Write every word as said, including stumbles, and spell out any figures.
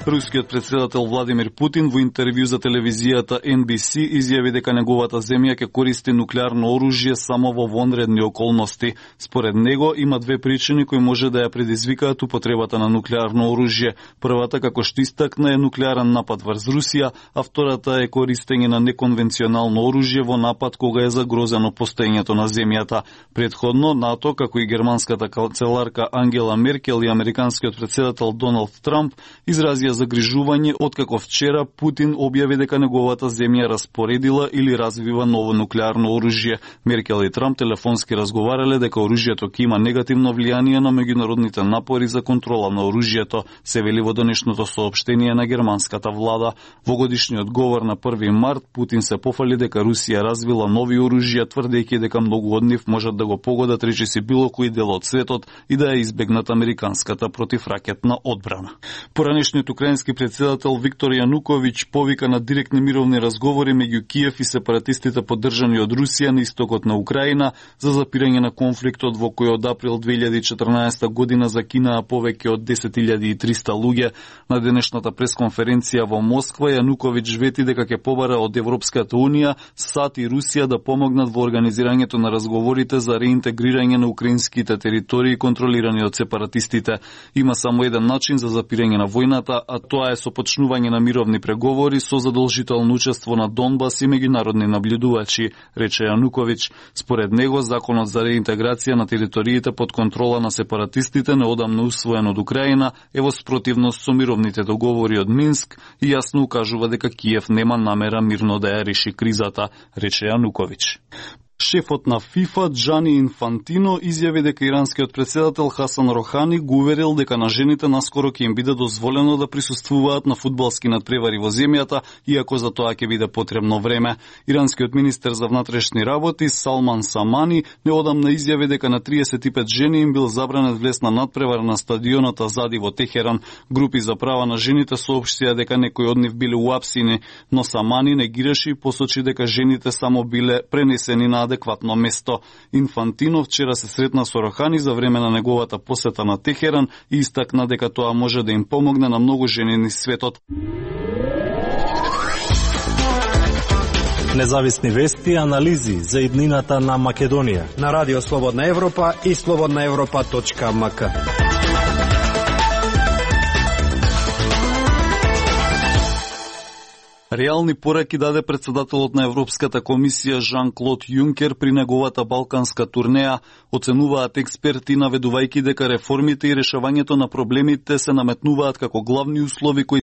Рускиот председател Владимир Путин во интервју за телевизијата Ен Би Си изјави дека неговата земја ќе користи нуклеарно оружје само во вонредни околности. Според него има две причини кои може да ја предизвикаат употребата на нуклеарно оружје. Првата, како што истакна, е нуклеарен напад врз Русија, а втората е користење на неконвенционално оружје во напад кога е загрозено постоењето на земјата. Предходно НАТО, како и германската канцеларка Ангела Меркел и американскиот председател Доналд Трамп изразија загрижување откако вчера Путин објави дека неговата земја распоредила или развива ново нуклеарно оружје. Меркел и Трамп телефонски разговарале дека оружјето ќе има негативно влијание на меѓународните напори за контрола на оружјето, се вели во денешното соопштение на германската влада. Во годишниот говор на први март Путин се пофали дека Русија развила нови оружја, тврдејќи дека многу од нив можат да го погодат речиси било кој дел од светот и да ја избегнат американската противракетна одбрана. Поранешниот украински председател Виктор Јануковиќ повика на директни мировни разговори меѓу Киев и сепаратистите поддржани од Русија на истокот на Украина за запирање на конфликтот во кој од април две илјади и четрнаесета година закинаа повеќе од десет илјади и триста луѓе. На денешната пресконференција во Москва Јануковиќ вети дека ќе побара од Европската унија, САД и Русија да помогнат во организирањето на разговорите за реинтегрирање на украинските територии контролирани од сепаратистите. Има само еден начин за запирање на војната, а тоа е со почнување на мировни преговори со задолжително учество на Донбас и меѓународни наблюдувачи, рече Јануковиќ. Според него, законот за реинтеграција на териториите под контрола на сепаратистите неодамно усвоен од Украина е во спротивност со мировните договори од Минск и јасно укажува дека Киев нема намера мирно да ја реши кризата, рече Јануковиќ. Шефот на ФИФА Џани Инфантино изјави дека иранскиот председател Хасан Рохани го уверил дека на жените наскоро ќе им биде дозволено да присуствуваат на фудбалски надпревари во земјата, иако за тоа ќе биде потребно време. Иранскиот министер за внатрешни работи Салман Самани неодамна изјави дека на триесет и пет жени им бил забранет влез на надпревар на стадионот Азади во Техеран. Групи за права на жените соопштија дека некои од нив биле уапсини, но Самани негираше и посочи дека жените само биле пренесени на адекватно место. Инфантино вчера се сретна со Рохани за време на неговата посета на Техеран и истакна дека тоа може да им помогне на многу жени низ светот. Независни вести и анализи за иднината на Македонија на Радио Слободна Европа и слободна европа точка ем ка. Реални пораки даде председателот на Европската комисија Жан-Клод Јункер при неговата балканска турнеја, оценуваат експерти наведувајќи дека реформите и решавањето на проблемите се наметнуваат како главни услови кои